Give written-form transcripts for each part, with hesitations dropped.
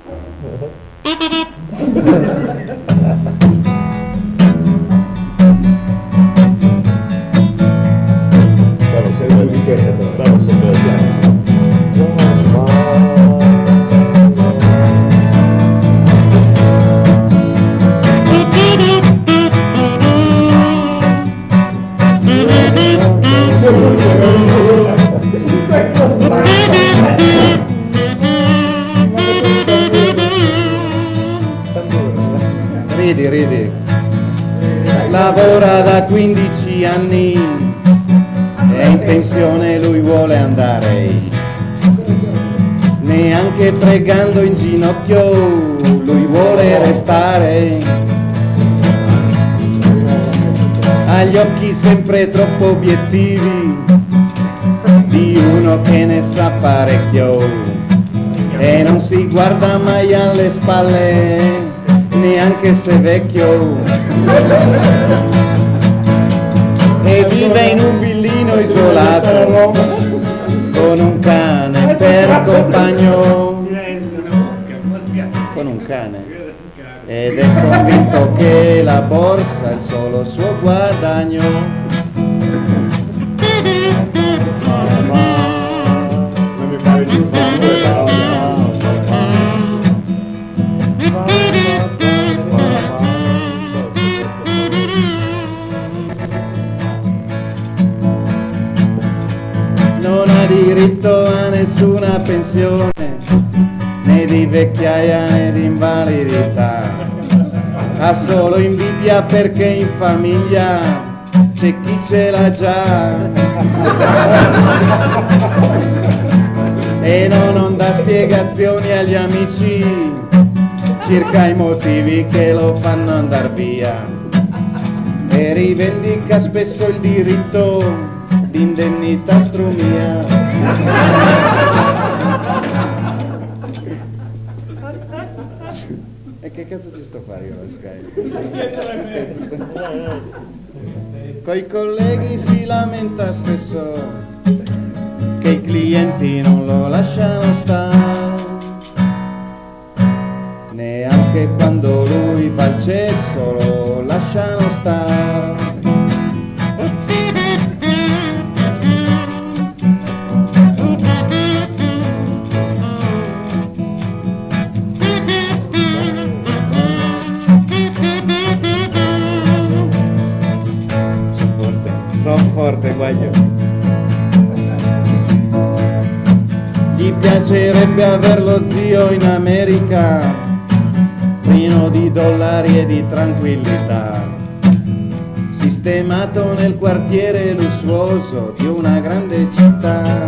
Bravo, sei una bicicletta, bravo, sempre da piano. Ridi, lavora da 15 anni e in pensione lui vuole andare, neanche pregando in ginocchio lui vuole restare, ha gli occhi sempre troppo obiettivi di uno che ne sa parecchio e non si guarda mai alle spalle neanche se vecchio, e vive in un villino isolato con un cane per compagno, con un cane, ed è convinto che la borsa è il solo suo guadagno. Non mi pare giusto, non ha diritto a nessuna pensione, né di vecchiaia né di invalidità, ha solo invidia perché in famiglia c'è chi ce l'ha già e non dà spiegazioni agli amici circa i motivi che lo fanno andar via e rivendica spesso il diritto d'indennità strumia. E che cazzo ci sto a fare io a Skype? Coi colleghi si lamenta spesso che i clienti non lo lasciano stare, neanche quando lui fa il cesso lo lasciano stare. Forte, guaglio. Gli piacerebbe aver lo zio in America, pieno di dollari e di tranquillità, sistemato nel quartiere lussuoso di una grande città.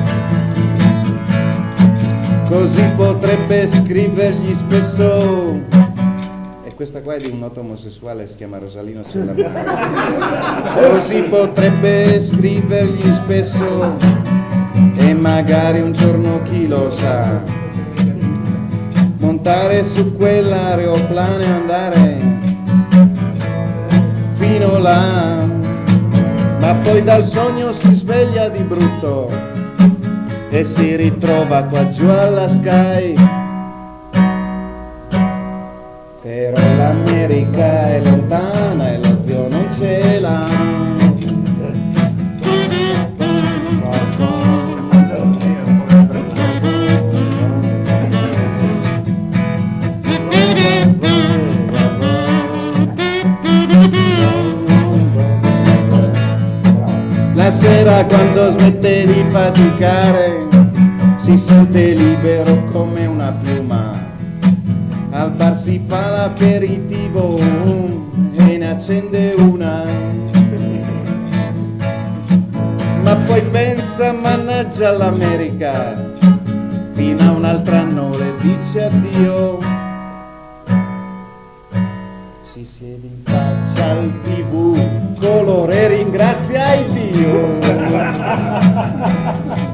Così potrebbe scrivergli spesso. Questa qua è di un noto omosessuale, si chiama Rosalino Cellamare. Così potrebbe scrivergli spesso e magari un giorno, chi lo sa, montare su quell'aeroplano e andare fino là, ma poi dal sogno si sveglia di brutto e si ritrova qua giù alla Sky. Però l'America è lontana e lo zio non ce l'ha. La sera quando smette di faticare si sente libero come una piuma. Al bar si fa l'aperitivo e ne accende una, ma poi pensa, mannaggia l'America, fino a un altro anno le dice addio. Si siede in faccia al TV, colore ringrazia Dio.